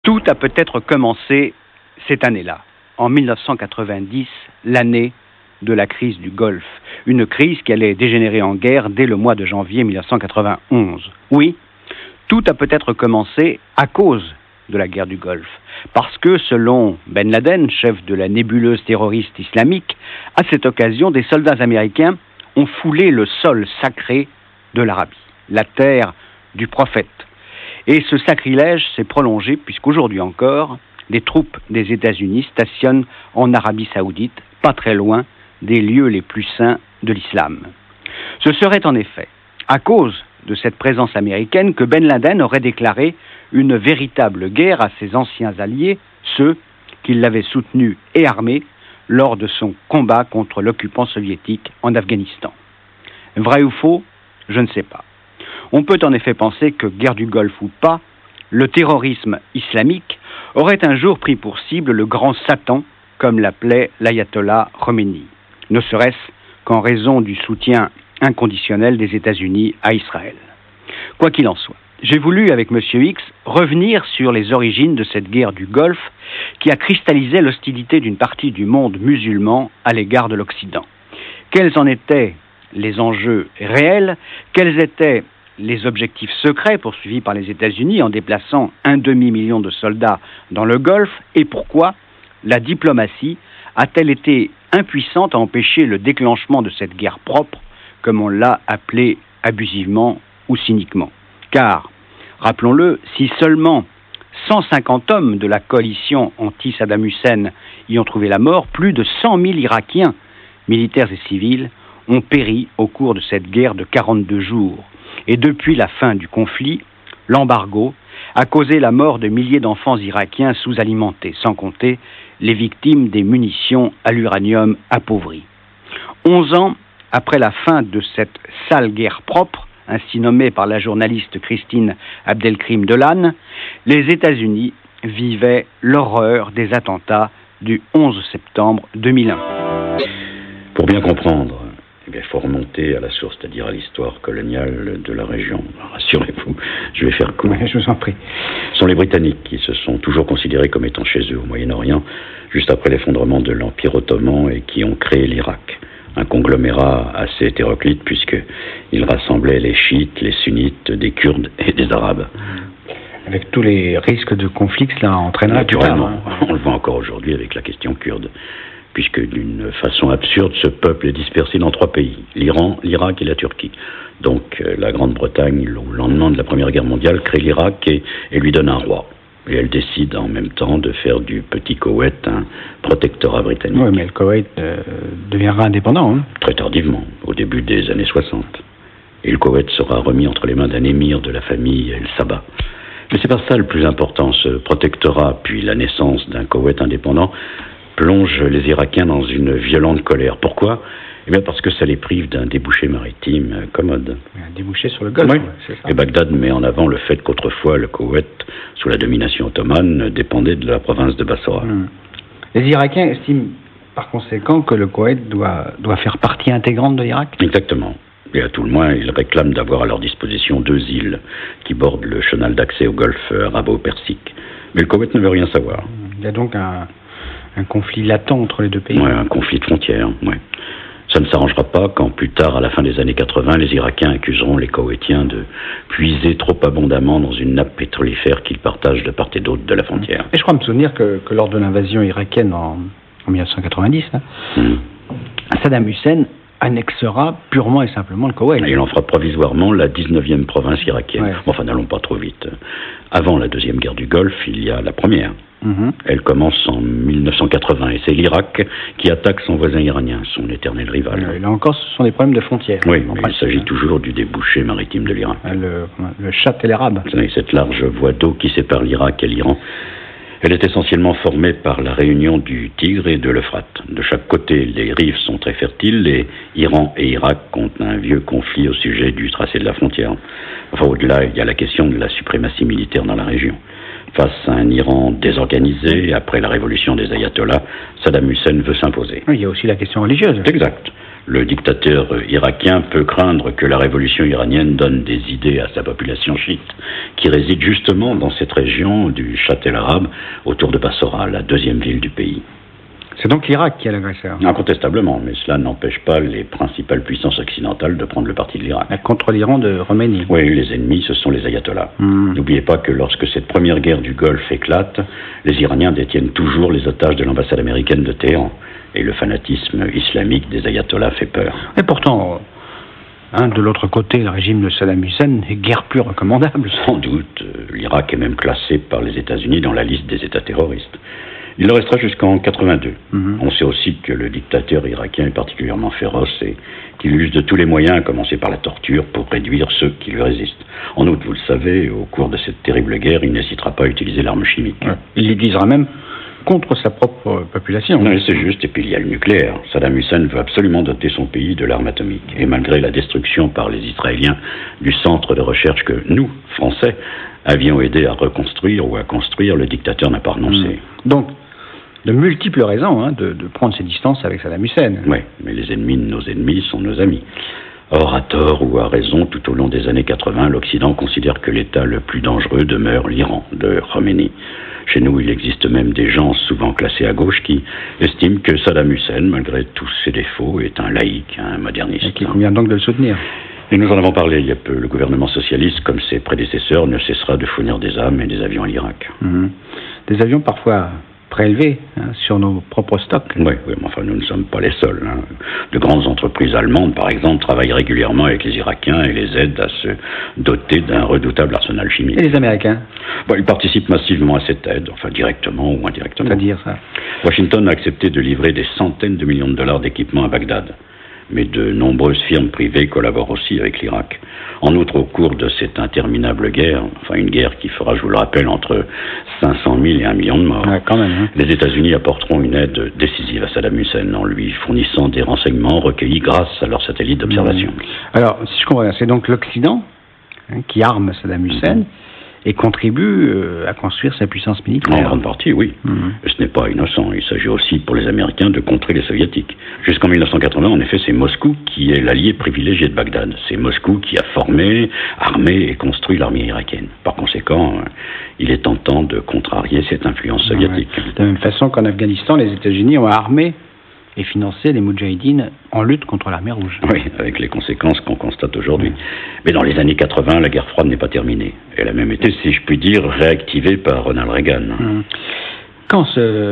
Tout a peut-être commencé cette année-là, en 1990, l'année de la crise du Golfe. Une crise qui allait dégénérer en guerre dès le mois de janvier 1991. Oui, tout a peut-être commencé à cause de la guerre du Golfe. Parce que, selon Ben Laden, chef de la nébuleuse terroriste islamique, à cette occasion, des soldats américains ont foulé le sol sacré de l'Arabie, la terre du prophète. Et ce sacrilège s'est prolongé puisqu'aujourd'hui encore, les troupes des États-Unis stationnent en Arabie Saoudite, pas très loin des lieux les plus saints de l'islam. Ce serait en effet à cause de cette présence américaine que Ben Laden aurait déclaré une véritable guerre à ses anciens alliés, ceux qui l'avaient soutenu et armé lors de son combat contre l'occupant soviétique en Afghanistan. Vrai ou faux, je ne sais pas. On peut en effet penser que, guerre du Golfe ou pas, le terrorisme islamique aurait un jour pris pour cible le grand Satan, comme l'appelait l'ayatollah Khomeini, ne serait-ce qu'en raison du soutien inconditionnel des États-Unis à Israël. Quoi qu'il en soit, j'ai voulu, avec M. X, revenir sur les origines de cette guerre du Golfe qui a cristallisé l'hostilité d'une partie du monde musulman à l'égard de l'Occident. Quels en étaient les enjeux réels? Quels étaient les objectifs secrets poursuivis par les États-Unis en déplaçant 1,5 million de soldats dans le Golfe? Et pourquoi la diplomatie a-t-elle été impuissante à empêcher le déclenchement de cette guerre propre, comme on l'a appelée abusivement ou cyniquement? Car, rappelons-le, si seulement 150 hommes de la coalition anti-Saddam Hussein y ont trouvé la mort, plus de 100 000 Irakiens, militaires et civils, ont péri au cours de cette guerre de 42 jours. Et depuis la fin du conflit, l'embargo a causé la mort de milliers d'enfants irakiens sous-alimentés, sans compter les victimes des munitions à l'uranium appauvri. 11 ans après la fin de cette sale guerre propre, ainsi nommée par la journaliste Christine Abdelkrim Delanne, les États-Unis vivaient l'horreur des attentats du 11 septembre 2001. Pour bien comprendre, il faut remonter à la source, c'est-à-dire à l'histoire coloniale de la région. Rassurez-vous, je vais faire court. Je vous en prie. Ce sont les Britanniques qui se sont toujours considérés comme étant chez eux au Moyen-Orient, juste après l'effondrement de l'Empire ottoman, et qui ont créé l'Irak. Un conglomérat assez hétéroclite puisqu'il rassemblait les chiites, les sunnites, des Kurdes et des Arabes. Avec tous les risques de conflit que cela entraînera. Naturellement, on le voit encore aujourd'hui avec la question kurde, puisque d'une façon absurde, ce peuple est dispersé dans 3 pays, l'Iran, l'Irak et la Turquie. Donc la Grande-Bretagne, au lendemain de la Première Guerre mondiale, crée l'Irak et lui donne un roi. Et elle décide en même temps de faire du petit Koweït un protectorat britannique. Oui, mais le Koweït deviendra indépendant. Très tardivement, au début des années 60. Et le Koweït sera remis entre les mains d'un émir de la famille El Sabah. Mais c'est pas ça le plus important. Ce protectorat, puis la naissance d'un Koweït indépendant, plonge les Irakiens dans une violente colère. Pourquoi? Eh bien parce que ça les prive d'un débouché maritime commode. Un débouché sur le Golfe, oui. C'est ça. Et Bagdad met en avant le fait qu'autrefois le Koweït, sous la domination ottomane, dépendait de la province de Bassora. Les Irakiens estiment par conséquent que le Koweït doit faire partie intégrante de l'Irak? Exactement. Et à tout le moins, ils réclament d'avoir à leur disposition 2 îles qui bordent le chenal d'accès au Golfe arabo-persique. Mais le Koweït ne veut rien savoir. Il y a donc un conflit latent entre les deux pays. Oui, un conflit de frontières, oui. Ça ne s'arrangera pas quand plus tard, à la fin des années 80, les Irakiens accuseront les Koweïtiens de puiser trop abondamment dans une nappe pétrolifère qu'ils partagent de part et d'autre de la frontière. Et je crois me souvenir que lors de l'invasion irakienne en 1990, Saddam Hussein annexera purement et simplement le Koweït. Il en fera provisoirement la 19e province irakienne. Ouais. Enfin, n'allons pas trop vite. Avant la deuxième guerre du Golfe, il y a la première. Elle commence en 1980 et c'est l'Irak qui attaque son voisin iranien, son éternel rival. Là encore, ce sont des problèmes de frontières. Oui, mais il s'agit toujours du débouché maritime de l'Irak. Le Chat el Arab. Cette large voie d'eau qui sépare l'Irak et l'Iran, elle est essentiellement formée par la réunion du Tigre et de l'Euphrate. De chaque côté, les rives sont très fertiles et Iran et Irak comptent un vieux conflit au sujet du tracé de la frontière. Enfin, au-delà, il y a la question de la suprématie militaire dans la région. Face à un Iran désorganisé, après la révolution des ayatollahs, Saddam Hussein veut s'imposer. Il y a aussi la question religieuse. Exact. Le dictateur irakien peut craindre que la révolution iranienne donne des idées à sa population chiite, qui réside justement dans cette région du Châtel arabe, autour de Bassora, la deuxième ville du pays. C'est donc l'Irak qui est l'agresseur. Incontestablement, mais cela n'empêche pas les principales puissances occidentales de prendre le parti de l'Irak. Contre l'Iran de Khomeini. Oui, les ennemis, ce sont les ayatollahs. N'oubliez pas que lorsque cette première guerre du Golfe éclate, les Iraniens détiennent toujours les otages de l'ambassade américaine de Téhéran. Et le fanatisme islamique des ayatollahs fait peur. Et pourtant, de l'autre côté, le régime de Saddam Hussein est guère plus recommandable. Sans doute, l'Irak est même classé par les États-Unis dans la liste des États terroristes. Il le restera jusqu'en 82. On sait aussi que le dictateur irakien est particulièrement féroce et qu'il use de tous les moyens, à commencer par la torture, pour réduire ceux qui lui résistent. En outre, vous le savez, au cours de cette terrible guerre, il n'hésitera pas à utiliser l'arme chimique. Ouais. Il l'utilisera même contre sa propre population. Oui, c'est juste. Et puis il y a le nucléaire. Saddam Hussein veut absolument doter son pays de l'arme atomique. Et malgré la destruction par les Israéliens du centre de recherche que nous, Français, avions aidé à reconstruire ou à construire, le dictateur n'a pas renoncé. Donc, de multiples raisons de prendre ses distances avec Saddam Hussein. Oui, mais les ennemis de nos ennemis sont nos amis. Or, à tort ou à raison, tout au long des années 80, l'Occident considère que l'État le plus dangereux demeure l'Iran, de Khomeini. Chez nous, il existe même des gens souvent classés à gauche qui estiment que Saddam Hussein, malgré tous ses défauts, est un laïc, un moderniste. Et qu'il convient donc de le soutenir. Et nous en avons parlé il y a peu. Le gouvernement socialiste, comme ses prédécesseurs, ne cessera de fournir des armes et des avions à l'Irak. Des avions parfois prélevés sur nos propres stocks. Oui, mais enfin, nous ne sommes pas les seuls. De grandes entreprises allemandes, par exemple, travaillent régulièrement avec les Irakiens et les aident à se doter d'un redoutable arsenal chimique. Et les Américains? Ils participent massivement à cette aide, enfin directement ou indirectement. C'est-à-dire ça? Washington a accepté de livrer des centaines de millions de dollars d'équipements à Bagdad. Mais de nombreuses firmes privées collaborent aussi avec l'Irak. En outre, au cours de cette interminable guerre, une guerre qui fera, je vous le rappelle, entre 500 000 et 1 million de morts, quand même, les États-Unis apporteront une aide décisive à Saddam Hussein en lui fournissant des renseignements recueillis grâce à leurs satellites d'observation. Alors, si je comprends bien, c'est donc l'Occident qui arme Saddam Hussein et contribue à construire sa puissance militaire. En grande partie, oui. Ce n'est pas innocent. Il s'agit aussi pour les Américains de contrer les Soviétiques. Jusqu'en 1980, en effet, c'est Moscou qui est l'allié privilégié de Bagdad. C'est Moscou qui a formé, armé et construit l'armée irakienne. Par conséquent, il est tentant de contrarier cette influence soviétique. De la même façon qu'en Afghanistan, les États-Unis ont armé et financer les Moudjahidines en lutte contre l'armée rouge. Oui, avec les conséquences qu'on constate aujourd'hui. Mais dans les années 80, la guerre froide n'est pas terminée. Elle a même été, si je puis dire, réactivée par Ronald Reagan. Quand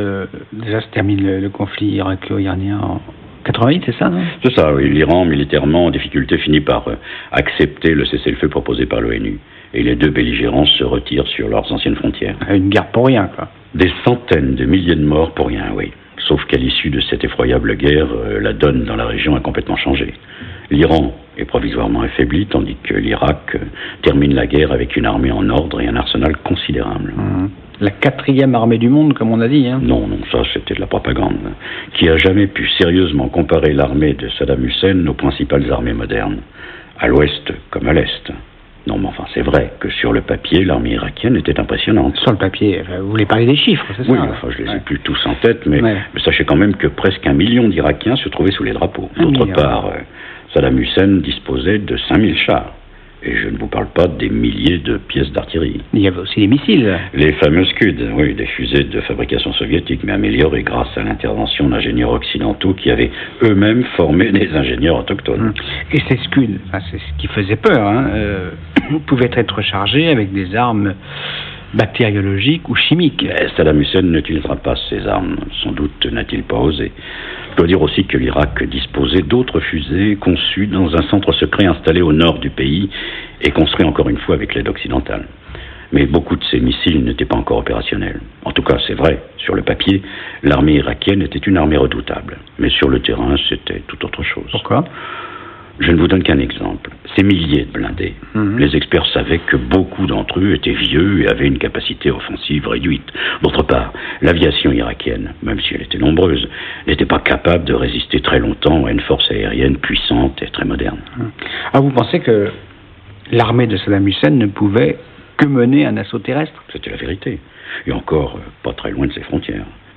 déjà se termine le conflit irako-iranien en 88, c'est ça, non? C'est ça, oui. L'Iran, militairement en difficulté, finit par accepter le cessez-le-feu proposé par l'ONU. Et les deux belligérants se retirent sur leurs anciennes frontières. Une guerre pour rien, quoi. Des centaines de milliers de morts pour rien, oui. Sauf qu'à l'issue de cette effroyable guerre, la donne dans la région a complètement changé. L'Iran est provisoirement affaibli, tandis que l'Irak termine la guerre avec une armée en ordre et un arsenal considérable. La 4e armée du monde, comme on a dit. Non, ça c'était de la propagande. Qui a jamais pu sérieusement comparer l'armée de Saddam Hussein aux principales armées modernes, à l'ouest comme à l'est. Non, mais enfin, c'est vrai que sur le papier, l'armée irakienne était impressionnante. Sur le papier, vous voulez parler des chiffres, c'est ça? Oui, je les ai plus tous en tête, mais sachez quand même que presque 1 million d'Irakiens se trouvaient sous les drapeaux. D'autre part, Saddam Hussein disposait de 5000 chars. Et je ne vous parle pas des milliers de pièces d'artillerie. Il y avait aussi les missiles. Les fameux Scud, oui, des fusées de fabrication soviétique, mais améliorées grâce à l'intervention d'ingénieurs occidentaux qui avaient eux-mêmes formé des ingénieurs autochtones. Et ces Scud, c'est ce qui faisait peur, pouvaient être rechargés avec des armes bactériologiques ou chimiques. Saddam Hussein n'utilisera pas ces armes, sans doute n'a-t-il pas osé. Je dois dire aussi que l'Irak disposait d'autres fusées conçues dans un centre secret installé au nord du pays et construit encore une fois avec l'aide occidentale. Mais beaucoup de ces missiles n'étaient pas encore opérationnels. En tout cas, c'est vrai, sur le papier, l'armée irakienne était une armée redoutable. Mais sur le terrain, c'était tout autre chose. Pourquoi ? Je ne vous donne qu'un exemple. Ces milliers de blindés. Les experts savaient que beaucoup d'entre eux étaient vieux et avaient une capacité offensive réduite. D'autre part, l'aviation irakienne, même si elle était nombreuse, n'était pas capable de résister très longtemps à une force aérienne puissante et très moderne. Ah, vous pensez que l'armée de Saddam Hussein ne pouvait que mener un assaut terrestre? C'était la vérité. Et encore, pas très loin de ses frontières.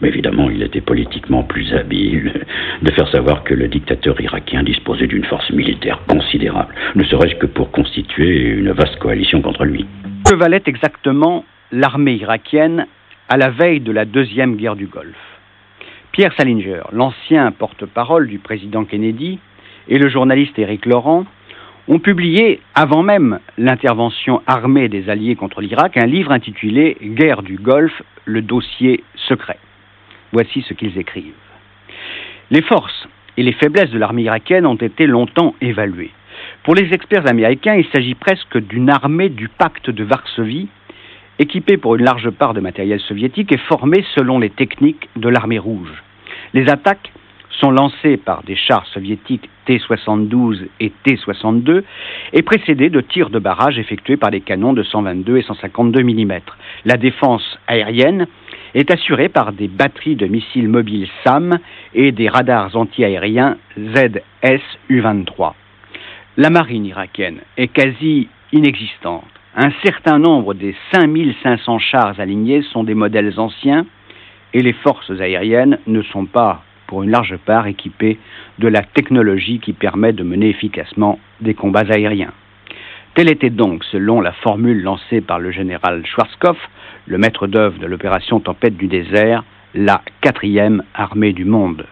Mais évidemment, il était politiquement plus habile de faire savoir que le dictateur irakien disposait d'une force militaire considérable, ne serait-ce que pour constituer une vaste coalition contre lui. Que valait exactement l'armée irakienne à la veille de la deuxième guerre du Golfe? Pierre Salinger, l'ancien porte-parole du président Kennedy, et le journaliste Éric Laurent ont publié, avant même l'intervention armée des Alliés contre l'Irak, un livre intitulé « Guerre du Golfe, le dossier secret ». Voici ce qu'ils écrivent. Les forces et les faiblesses de l'armée irakienne ont été longtemps évaluées. Pour les experts américains, il s'agit presque d'une armée du pacte de Varsovie, équipée pour une large part de matériel soviétique et formée selon les techniques de l'armée rouge. Les attaques sont lancées par des chars soviétiques T-72 et T-62 et précédées de tirs de barrage effectués par des canons de 122 et 152 mm. La défense aérienne est assurée par des batteries de missiles mobiles SAM et des radars anti-aériens ZS-U-23. La marine irakienne est quasi inexistante. Un certain nombre des 5500 chars alignés sont des modèles anciens et les forces aériennes ne sont pas, pour une large part, équipées de la technologie qui permet de mener efficacement des combats aériens. Telle était donc, selon la formule lancée par le général Schwarzkopf, le maître d'œuvre de l'opération Tempête du désert, la 4e armée du monde.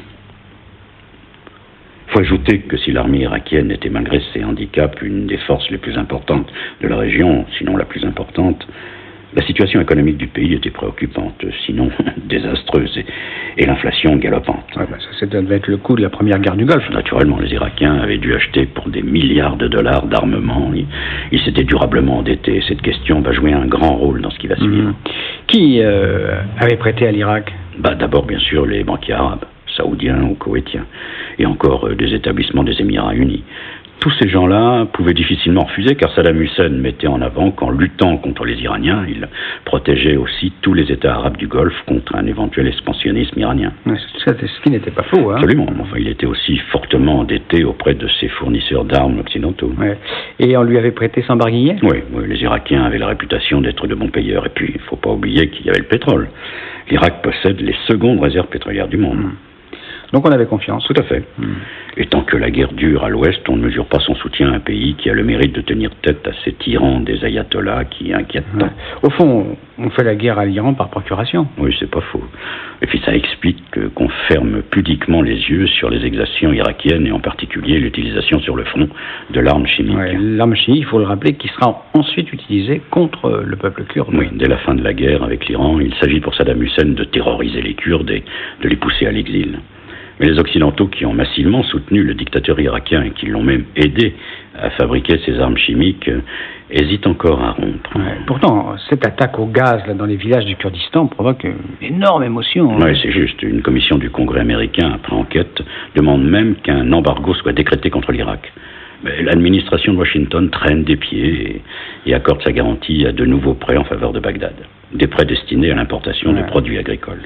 Il faut ajouter que si l'armée irakienne était, malgré ses handicaps, une des forces les plus importantes de la région, sinon la plus importante, la situation économique du pays était préoccupante, sinon désastreuse, et l'inflation galopante. Ouais, ça devait être le coût de la première guerre du Golfe. Naturellement, les Irakiens avaient dû acheter pour des milliards de dollars d'armement. Ils s'étaient durablement endettés. Cette question va jouer un grand rôle dans ce qui va suivre. Qui avait prêté à l'Irak? D'abord, bien sûr, les banquiers arabes, saoudiens ou koweïtiens, et encore des établissements des Émirats unis. Tous ces gens-là pouvaient difficilement refuser, car Saddam Hussein mettait en avant qu'en luttant contre les Iraniens, il protégeait aussi tous les États arabes du Golfe contre un éventuel expansionnisme iranien. Ce qui n'était pas faux. Hein. Absolument. Enfin, il était aussi fortement endetté auprès de ses fournisseurs d'armes occidentaux. Ouais. Et on lui avait prêté sans barguiller? Oui, les Irakiens avaient la réputation d'être de bons payeurs. Et puis, il ne faut pas oublier qu'il y avait le pétrole. L'Irak possède les secondes réserves pétrolières du monde. Donc on avait confiance. Tout à fait. Et tant que la guerre dure à l'ouest, on ne mesure pas son soutien à un pays qui a le mérite de tenir tête à ces tyrans des ayatollahs qui inquiètent tant. Au fond, on fait la guerre à l'Iran par procuration. Oui, c'est pas faux. Et puis ça explique qu'on ferme pudiquement les yeux sur les exactions irakiennes et en particulier l'utilisation sur le front de l'arme chimique. Ouais, l'arme chimique, il faut le rappeler, qui sera ensuite utilisée contre le peuple kurde. Oui, dès la fin de la guerre avec l'Iran, il s'agit pour Saddam Hussein de terroriser les Kurdes et de les pousser à l'exil. Mais les Occidentaux qui ont massivement soutenu le dictateur irakien et qui l'ont même aidé à fabriquer ces armes chimiques hésitent encore à rompre. Ouais, pourtant, cette attaque au gaz là, dans les villages du Kurdistan provoque une énorme émotion. Oui, c'est juste. Une commission du Congrès américain, après enquête, demande même qu'un embargo soit décrété contre l'Irak. Mais l'administration de Washington traîne des pieds et accorde sa garantie à de nouveaux prêts en faveur de Bagdad. Des prêts destinés à l'importation de produits agricoles.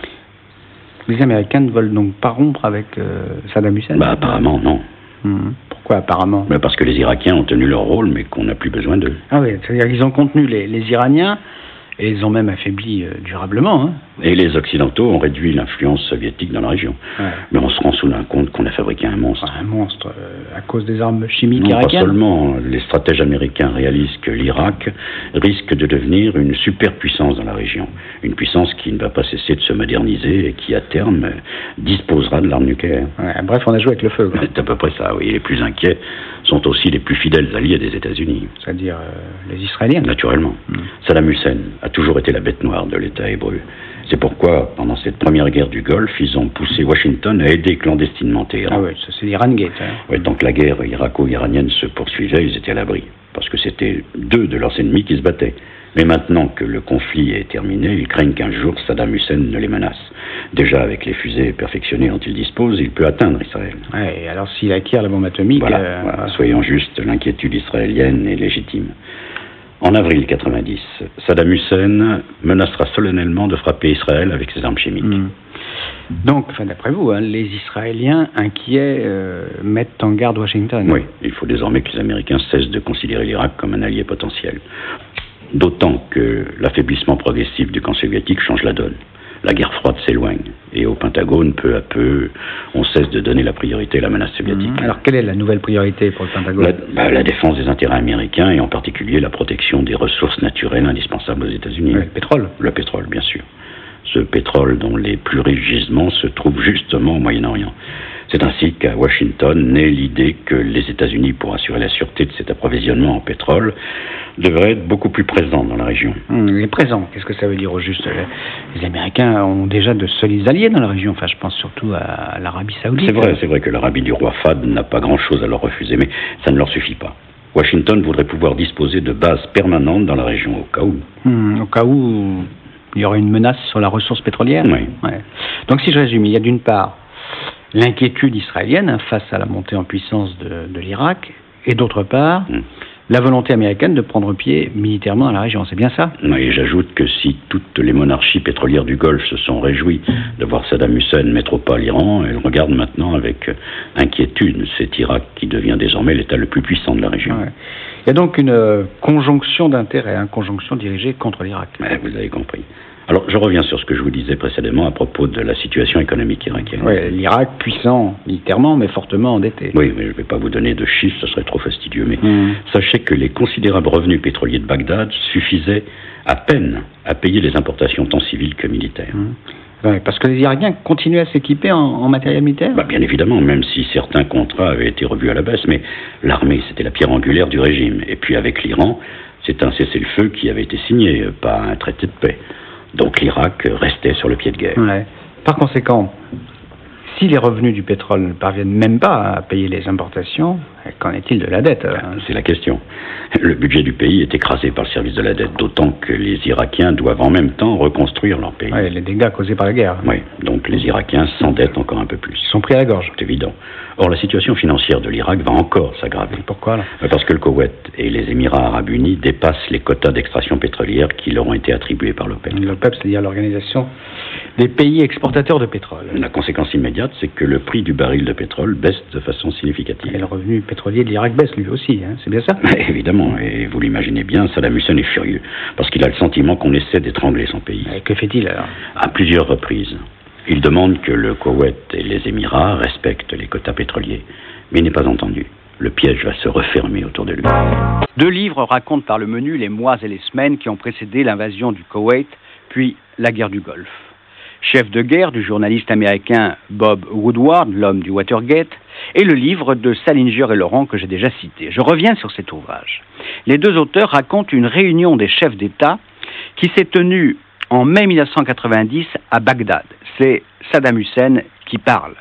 Les Américains ne veulent donc pas rompre avec Saddam Hussein? Apparemment, non. Pourquoi apparemment? Parce que les Irakiens ont tenu leur rôle, mais qu'on n'a plus besoin d'eux. Ah oui, c'est-à-dire qu'ils ont contenu les Iraniens, et ils ont même affaibli durablement. Hein. Et les Occidentaux ont réduit l'influence soviétique dans la région. Ouais. Mais on se rend soudain compte qu'on a fabriqué un monstre. Un monstre à cause des armes chimiques irakiennes? Pas seulement. Les stratèges américains réalisent que l'Irak risque de devenir une superpuissance dans la région. Une puissance qui ne va pas cesser de se moderniser et qui, à terme, disposera de l'arme nucléaire. Ouais, bref, on a joué avec le feu. C'est à peu près ça, oui. Les plus inquiets sont aussi les plus fidèles alliés des États-Unis. C'est-à-dire les Israéliens? Naturellement. Saddam Hussein a toujours été la bête noire de l'État hébreu. C'est pourquoi, pendant cette première guerre du Golfe, ils ont poussé Washington à aider clandestinement Téhéran. Ah oui, ça c'est l'Iran Gate. Hein. Oui, tant que la guerre irako-iranienne se poursuivait, ils étaient à l'abri. Parce que c'était deux de leurs ennemis qui se battaient. Mais maintenant que le conflit est terminé, ils craignent qu'un jour Saddam Hussein ne les menace. Déjà, avec les fusées perfectionnées dont il dispose, il peut atteindre Israël. Ouais, et alors s'il acquiert la bombe atomique... Voilà. Soyons justes, l'inquiétude israélienne est légitime. En avril 90, Saddam Hussein menacera solennellement de frapper Israël avec ses armes chimiques. Donc, d'après vous, les Israéliens inquiets mettent en garde Washington. Oui, il faut désormais que les Américains cessent de considérer l'Irak comme un allié potentiel. D'autant que l'affaiblissement progressif du camp soviétique change la donne. La guerre froide s'éloigne. Et au Pentagone, peu à peu, on cesse de donner la priorité à la menace soviétique. Alors, quelle est la nouvelle priorité pour le Pentagone ? La défense des intérêts américains et en particulier la protection des ressources naturelles indispensables aux États-Unis. Le pétrole. Le pétrole, bien sûr. Ce pétrole dont les plus riches gisements se trouvent justement au Moyen-Orient. C'est ainsi qu'à Washington naît l'idée que les États-Unis, pour assurer la sûreté de cet approvisionnement en pétrole, devraient être beaucoup plus présents dans la région. Les présents, qu'est-ce que ça veut dire au juste ? Les Américains ont déjà de solides alliés dans la région. Enfin, je pense surtout à l'Arabie Saoudite. C'est vrai que l'Arabie du roi Fahd n'a pas grand-chose à leur refuser, mais ça ne leur suffit pas. Washington voudrait pouvoir disposer de bases permanentes dans la région au cas où. Au cas où il y aurait une menace sur la ressource pétrolière. Oui. Ouais. Donc, si je résume, il y a d'une part l'inquiétude israélienne face à la montée en puissance de l'Irak, et d'autre part, la volonté américaine de prendre pied militairement dans la région. C'est bien ça ? Et j'ajoute que si toutes les monarchies pétrolières du Golfe se sont réjouies de voir Saddam Hussein mettre au pas l'Iran, elles regardent maintenant avec inquiétude cet Irak qui devient désormais l'État le plus puissant de la région. Ouais. Il y a donc une conjonction d'intérêts, une conjonction dirigée contre l'Irak. Vous avez compris. Alors, je reviens sur ce que je vous disais précédemment à propos de la situation économique irakienne. Oui, l'Irak puissant militairement, mais fortement endetté. Oui, mais je ne vais pas vous donner de chiffres, ce serait trop fastidieux. Mais sachez que les considérables revenus pétroliers de Bagdad suffisaient à peine à payer les importations tant civiles que militaires. Oui, parce que les Irakiens continuaient à s'équiper en matériel militaire ? Bien évidemment, même si certains contrats avaient été revus à la baisse, mais l'armée, c'était la pierre angulaire du régime. Et puis avec l'Iran, c'est un cessez-le-feu qui avait été signé, pas un traité de paix. Donc l'Irak restait sur le pied de guerre. Ouais. Par conséquent, si les revenus du pétrole ne parviennent même pas à payer les importations, qu'en est-il de la dette ? C'est la question. Le budget du pays est écrasé par le service de la dette, d'autant que les Irakiens doivent en même temps reconstruire leur pays. Oui, les dégâts causés par la guerre. Oui, donc les Irakiens s'endettent encore un peu plus. Ils sont pris à la gorge. C'est évident. Or, la situation financière de l'Irak va encore s'aggraver. Pourquoi là ? Parce que le Koweït et les Émirats arabes unis dépassent les quotas d'extraction pétrolière qui leur ont été attribués par l'OPEP. L'OPEP, c'est-à-dire l'organisation des pays exportateurs de pétrole. La conséquence immédiate, c'est que le prix du baril de pétrole baisse de façon significative. Et le revenu pétrolier de l'Irak baisse lui aussi, c'est bien ça ? Évidemment, et vous l'imaginez bien, Saddam Hussein est furieux, parce qu'il a le sentiment qu'on essaie d'étrangler son pays. Et que fait-il alors ? À plusieurs reprises. Il demande que le Koweït et les Émirats respectent les quotas pétroliers, mais il n'est pas entendu. Le piège va se refermer autour de lui. 2 livres racontent par le menu les mois et les semaines qui ont précédé l'invasion du Koweït, puis la guerre du Golfe. Chef de guerre du journaliste américain Bob Woodward, l'homme du Watergate, et le livre de Salinger et Laurent que j'ai déjà cité. Je reviens sur cet ouvrage. Les 2 auteurs racontent une réunion des chefs d'État qui s'est tenue en mai 1990 à Bagdad. C'est Saddam Hussein qui parle.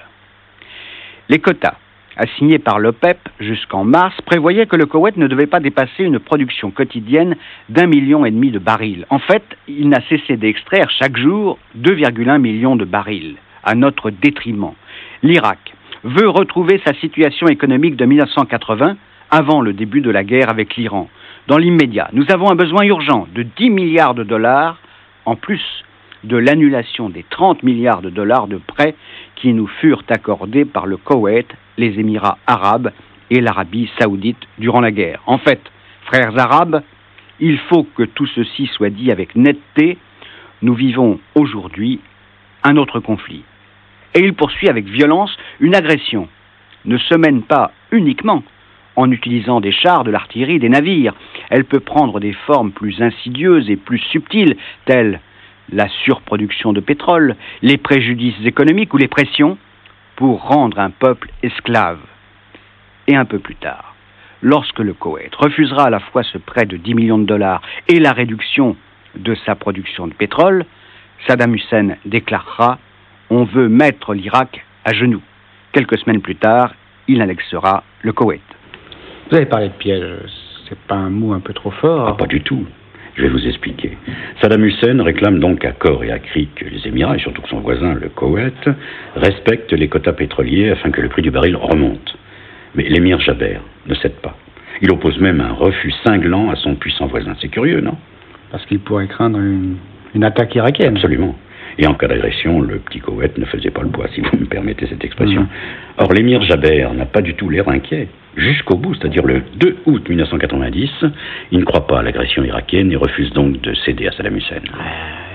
Les quotas assignés par l'OPEP jusqu'en mars prévoyaient que le Koweït ne devait pas dépasser une production quotidienne d'1,5 million de barils. En fait, il n'a cessé d'extraire chaque jour 2,1 millions de barils, à notre détriment. L'Irak veut retrouver sa situation économique de 1980, avant le début de la guerre avec l'Iran. Dans l'immédiat, nous avons un besoin urgent de 10 milliards de dollars, en plus de l'annulation des 30 milliards de dollars de prêts qui nous furent accordés par le Koweït, les Émirats arabes et l'Arabie saoudite durant la guerre. En fait, frères arabes, il faut que tout ceci soit dit avec netteté. Nous vivons aujourd'hui un autre conflit. Et il poursuit avec violence: une agression ne se mène pas uniquement en utilisant des chars, de l'artillerie, des navires. Elle peut prendre des formes plus insidieuses et plus subtiles, telles la surproduction de pétrole, les préjudices économiques ou les pressions pour rendre un peuple esclave. Et un peu plus tard, lorsque le Koweït refusera à la fois ce prêt de 10 millions de dollars et la réduction de sa production de pétrole, Saddam Hussein déclarera: on veut mettre l'Irak à genoux. Quelques semaines plus tard, il annexera le Koweït. Vous avez parlé de piège, c'est pas un mot un peu trop fort ? Pas du tout. Je vais vous expliquer. Saddam Hussein réclame donc à corps et à cri que les Émirats, et surtout que son voisin, le Koweït, respectent les quotas pétroliers afin que le prix du baril remonte. Mais l'émir Jaber ne cède pas. Il oppose même un refus cinglant à son puissant voisin. C'est curieux, non ? Parce qu'il pourrait craindre une attaque irakienne. Absolument. Et en cas d'agression, le petit Koweït ne faisait pas le poids, si vous me permettez cette expression. Or, l'émir Jaber n'a pas du tout l'air inquiet. Jusqu'au bout, c'est-à-dire le 2 août 1990, il ne croit pas à l'agression irakienne et refuse donc de céder à Saddam Hussein.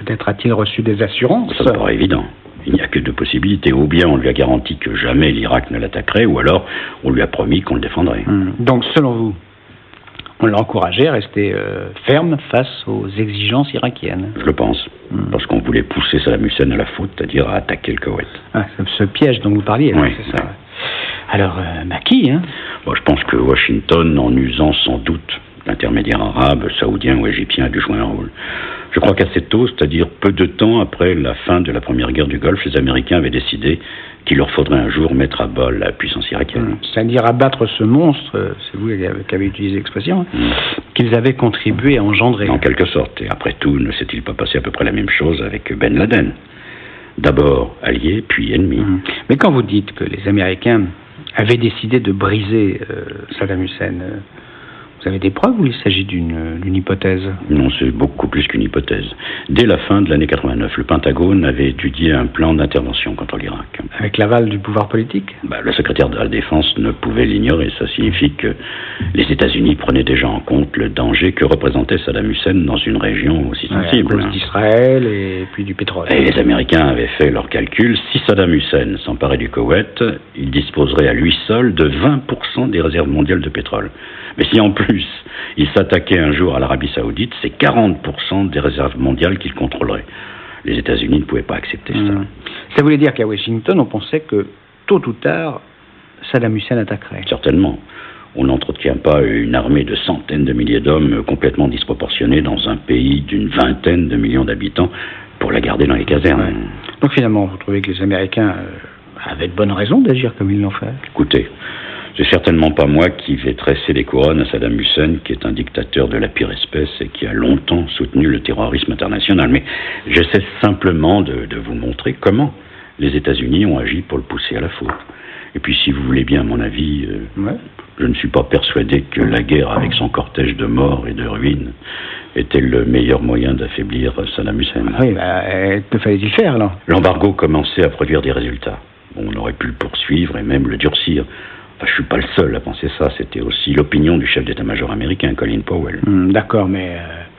Peut-être a-t-il reçu des assurances? Ça me paraît évident. Il n'y a que deux possibilités. Ou bien on lui a garanti que jamais l'Irak ne l'attaquerait, ou alors on lui a promis qu'on le défendrait. Donc, selon vous, on l'a encouragé à rester ferme face aux exigences irakiennes? Je le pense. Parce qu'on voulait pousser Saddam Hussein à la faute, c'est-à-dire à attaquer le Koweït. Ah, ce piège dont vous parliez, oui, c'est ça. Alors, qui, hein? Bon, je pense que Washington, en usant sans doute l'intermédiaire arabe, saoudien ou égyptien, a dû jouer un rôle. Je crois qu'assez tôt, c'est-à-dire peu de temps après la fin de la première guerre du Golfe, les Américains avaient décidé qu'il leur faudrait un jour mettre à bas la puissance irakienne. C'est-à-dire abattre ce monstre, c'est vous qui avez utilisé l'expression, qu'ils avaient contribué à engendrer. En quelque sorte. Et après tout, ne s'est-il pas passé à peu près la même chose avec Ben Laden? D'abord allié, puis ennemi. Mais quand vous dites que les Américains avaient décidé de briser Saddam Hussein, vous avez des preuves ou il s'agit d'une hypothèse? Non, c'est beaucoup plus qu'une hypothèse. Dès la fin de l'année 89, le Pentagone avait étudié un plan d'intervention contre l'Irak. Avec l'aval du pouvoir politique? Le secrétaire de la Défense ne pouvait l'ignorer. Ça signifie que les États-Unis prenaient déjà en compte le danger que représentait Saddam Hussein dans une région aussi sensible. À cause d'Israël et puis du pétrole. Et les Américains avaient fait leur calcul. Si Saddam Hussein s'emparait du Koweït, il disposerait à lui seul de 20% des réserves mondiales de pétrole. Mais si en plus il s'attaquait un jour à l'Arabie Saoudite, c'est 40% des réserves mondiales qu'il contrôlerait. Les États-Unis ne pouvaient pas accepter ça. Ça voulait dire qu'à Washington, on pensait que tôt ou tard, Saddam Hussein attaquerait. Certainement. On n'entretient pas une armée de centaines de milliers d'hommes complètement disproportionnée dans un pays d'une vingtaine de millions d'habitants pour la garder dans les casernes. Donc finalement, vous trouvez que les Américains avaient de bonnes raisons d'agir comme ils l'ont fait? Écoutez, c'est certainement pas moi qui vais tresser les couronnes à Saddam Hussein, qui est un dictateur de la pire espèce et qui a longtemps soutenu le terrorisme international. Mais j'essaie simplement de vous montrer comment les États-Unis ont agi pour le pousser à la faute. Et puis, si vous voulez bien mon avis, je ne suis pas persuadé que la guerre, avec son cortège de morts et de ruines, était le meilleur moyen d'affaiblir Saddam Hussein. Oui, que fallait-il faire, alors? L'embargo commençait à produire des résultats. On aurait pu le poursuivre et même le durcir. Enfin, je ne suis pas le seul à penser ça. C'était aussi l'opinion du chef d'état-major américain, Colin Powell. D'accord, mais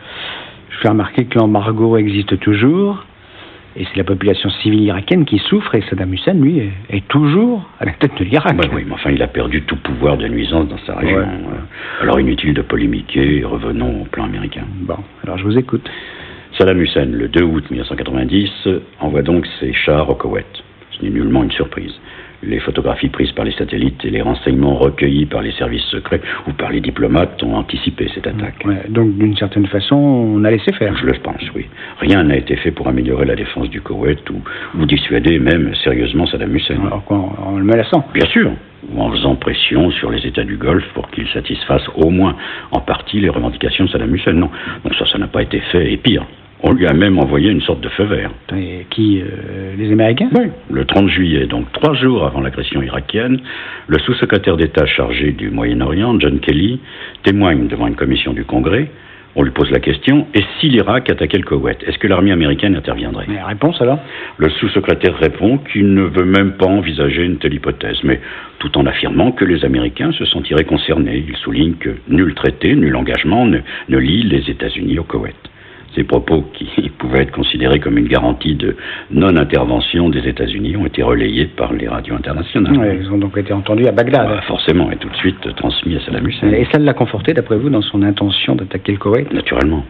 je fais remarquer que l'embargo existe toujours. Et c'est la population civile irakienne qui souffre, et Saddam Hussein, lui, est toujours à la tête de l'Irak. Oui, mais enfin, il a perdu tout pouvoir de nuisance dans sa région. Alors, inutile de polémiquer, revenons au plan américain. Bon, alors je vous écoute. Saddam Hussein, le 2 août 1990, envoie donc ses chars au Koweït. Ce n'est nullement une surprise. Les photographies prises par les satellites et les renseignements recueillis par les services secrets ou par les diplomates ont anticipé cette attaque. Donc, d'une certaine façon, on a laissé faire. Je le pense, oui. Rien n'a été fait pour améliorer la défense du Koweït ou dissuader même sérieusement Saddam Hussein. Alors quoi, en le menaçant? Bien sûr, ou en faisant pression sur les États du Golfe pour qu'ils satisfassent au moins en partie les revendications de Saddam Hussein. Non, donc ça n'a pas été fait, et pire. On lui a même envoyé une sorte de feu vert. Et qui, les Américains? Oui, le 30 juillet, donc 3 jours avant l'agression irakienne, le sous-secrétaire d'État chargé du Moyen-Orient, John Kelly, témoigne devant une commission du Congrès. On lui pose la question, et si l'Irak attaquait le Koweït, est-ce que l'armée américaine interviendrait? Mais la réponse alors? Le sous-secrétaire répond qu'il ne veut même pas envisager une telle hypothèse, mais tout en affirmant que les Américains se sentiraient concernés. Il souligne que nul traité, nul engagement ne lie les États-Unis au Koweït. Ces propos, qui pouvaient être considérés comme une garantie de non-intervention des États-Unis, ont été relayés par les radios internationales. Oui, ils ont donc été entendus à Bagdad. Forcément, et tout de suite transmis à Saddam Hussein. Et ça l'a conforté, d'après vous, dans son intention d'attaquer le Koweït? Naturellement.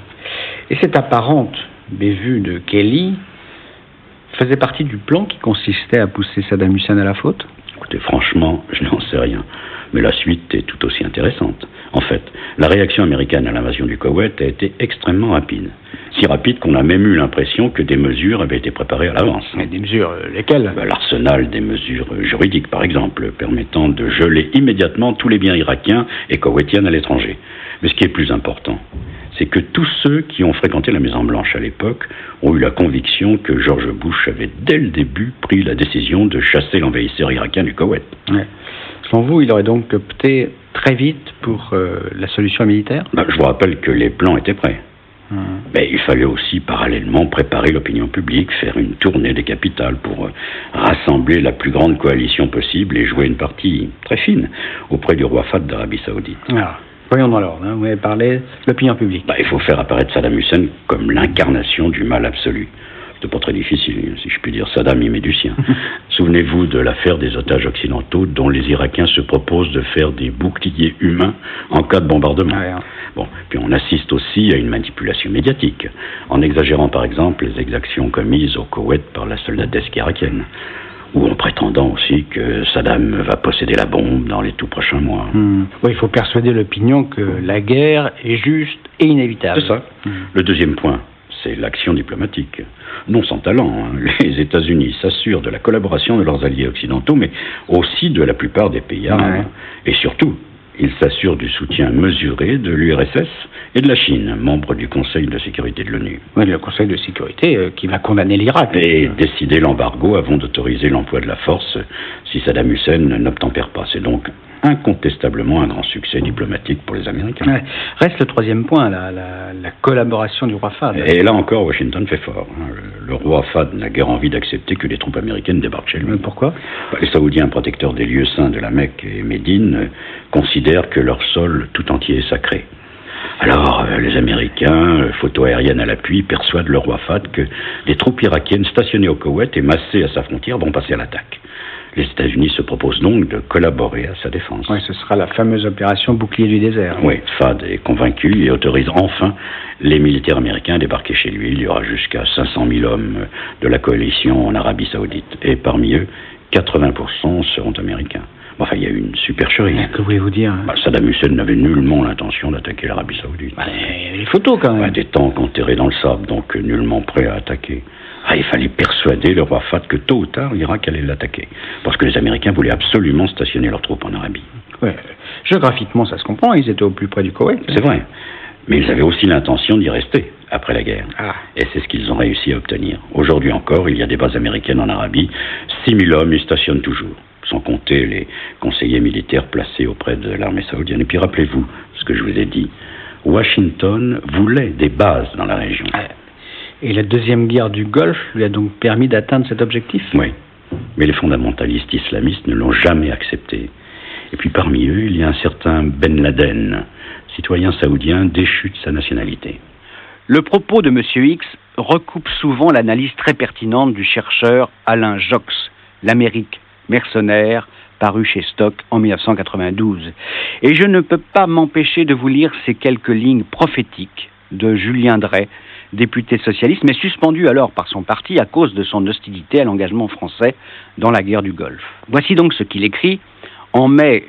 Et cette apparente bévue de Kelly faisait partie du plan qui consistait à pousser Saddam Hussein à la faute? Écoutez, franchement, je n'en sais rien. Mais la suite est tout aussi intéressante. En fait, la réaction américaine à l'invasion du Koweït a été extrêmement rapide. Si rapide qu'on a même eu l'impression que des mesures avaient été préparées à l'avance. Mais des mesures, lesquelles? L'arsenal des mesures juridiques, par exemple, permettant de geler immédiatement tous les biens irakiens et koweïtiens à l'étranger. Mais ce qui est plus important, c'est que tous ceux qui ont fréquenté la Maison-Blanche à l'époque ont eu la conviction que George Bush avait dès le début pris la décision de chasser l'envahisseur irakien du Koweït. Selon vous, il aurait donc opté très vite pour la solution militaire? Je vous rappelle que les plans étaient prêts. Mais il fallait aussi parallèlement préparer l'opinion publique, faire une tournée des capitales pour rassembler la plus grande coalition possible et jouer une partie très fine auprès du roi Fahd d'Arabie Saoudite. Voyons dans l'ordre, vous avez parlé de l'opinion publique. Il faut faire apparaître Saddam Hussein comme l'incarnation du mal absolu. C'est pas très difficile, si je puis dire. Saddam y met du sien. Souvenez-vous de l'affaire des otages occidentaux dont les Irakiens se proposent de faire des boucliers humains en cas de bombardement. Bon, puis on assiste aussi à une manipulation médiatique, en exagérant par exemple les exactions commises au Koweït par la soldatesque irakienne, ou en prétendant aussi que Saddam va posséder la bombe dans les tout prochains mois. Oui, il faut persuader l'opinion que la guerre est juste et inévitable. C'est ça. Le deuxième point, c'est l'action diplomatique. Non sans talent, les États-Unis s'assurent de la collaboration de leurs alliés occidentaux, mais aussi de la plupart des pays arabes. Et surtout, ils s'assurent du soutien mesuré de l'URSS et de la Chine, membre du Conseil de sécurité de l'ONU. Oui, le Conseil de sécurité qui va condamner l'Irak. Et décider l'embargo avant d'autoriser l'emploi de la force si Saddam Hussein n'obtempère pas. C'est donc incontestablement un grand succès diplomatique pour les Américains. Reste le troisième point, la collaboration du roi Fahd. Et là encore, Washington fait fort. Le roi Fahd n'a guère envie d'accepter que les troupes américaines débarquent chez lui. Pourquoi ? Les Saoudiens, protecteurs des lieux saints de la Mecque et Médine, considèrent que leur sol tout entier est sacré. Alors, les Américains, photo aérienne à l'appui, persuadent le roi Fahd que les troupes irakiennes stationnées au Koweït et massées à sa frontière vont passer à l'attaque. Les États-Unis se proposent donc de collaborer à sa défense. Oui, ce sera la fameuse opération Bouclier du désert. Oui, Fahd est convaincu et autorise enfin les militaires américains à débarquer chez lui. Il y aura jusqu'à 500 000 hommes de la coalition en Arabie Saoudite. Et parmi eux, 80% seront américains. Enfin, il y a eu une supercherie. Que voulez-vous dire ? Saddam Hussein n'avait nullement l'intention d'attaquer l'Arabie Saoudite. Il y a des photos quand même. Des tanks enterrés dans le sable, donc nullement prêts à attaquer. Il fallait persuader le roi Fahd que tôt ou tard, l'Irak allait l'attaquer. Parce que les Américains voulaient absolument stationner leurs troupes en Arabie. Oui, géographiquement, ça se comprend, ils étaient au plus près du Koweït. C'est vrai. Mais ils avaient aussi l'intention d'y rester après la guerre. Et c'est ce qu'ils ont réussi à obtenir. Aujourd'hui encore, il y a des bases américaines en Arabie. 6 000 hommes y stationnent toujours, sans compter les conseillers militaires placés auprès de l'armée saoudienne. Et puis rappelez-vous ce que je vous ai dit. Washington voulait des bases dans la région. Et la deuxième guerre du Golfe lui a donc permis d'atteindre cet objectif ? Oui, mais les fondamentalistes islamistes ne l'ont jamais accepté. Et puis parmi eux, il y a un certain Ben Laden, citoyen saoudien déchu de sa nationalité. Le propos de M. X recoupe souvent l'analyse très pertinente du chercheur Alain Jox, L'Amérique mercenaire, paru chez Stock en 1992. Et je ne peux pas m'empêcher de vous lire ces quelques lignes prophétiques de Julien Drey, député socialiste, mais suspendu alors par son parti à cause de son hostilité à l'engagement français dans la guerre du Golfe. Voici donc ce qu'il écrit en mai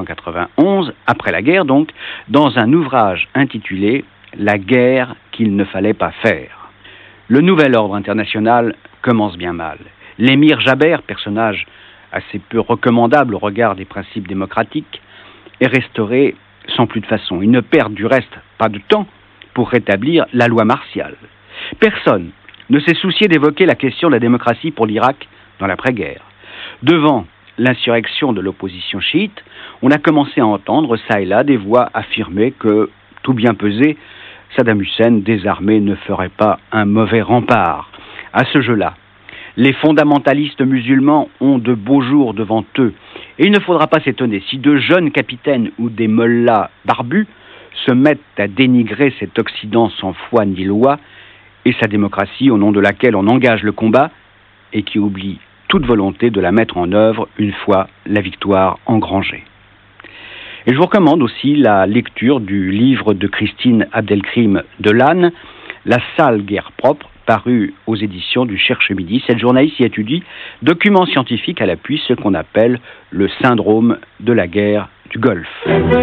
1991, après la guerre donc, dans un ouvrage intitulé « La guerre qu'il ne fallait pas faire ». Le nouvel ordre international commence bien mal. L'émir Jaber, personnage assez peu recommandable au regard des principes démocratiques, est restauré sans plus de façon. Il ne perd du reste pas de temps pour rétablir la loi martiale. Personne ne s'est soucié d'évoquer la question de la démocratie pour l'Irak dans l'après-guerre. Devant l'insurrection de l'opposition chiite, on a commencé à entendre ça et là des voix affirmer que, tout bien pesé, Saddam Hussein, désarmé, ne ferait pas un mauvais rempart. À ce jeu-là, les fondamentalistes musulmans ont de beaux jours devant eux. Et il ne faudra pas s'étonner si de jeunes capitaines ou des mollahs barbus se mettent à dénigrer cet Occident sans foi ni loi et sa démocratie au nom de laquelle on engage le combat et qui oublie toute volonté de la mettre en œuvre une fois la victoire engrangée. Et je vous recommande aussi la lecture du livre de Christine Abdelkrim Delanne, La sale guerre propre, paru aux éditions du Cherche Midi. Cette journaliste y étudie, documents scientifiques à l'appui, ce qu'on appelle le syndrome de la guerre du Golfe.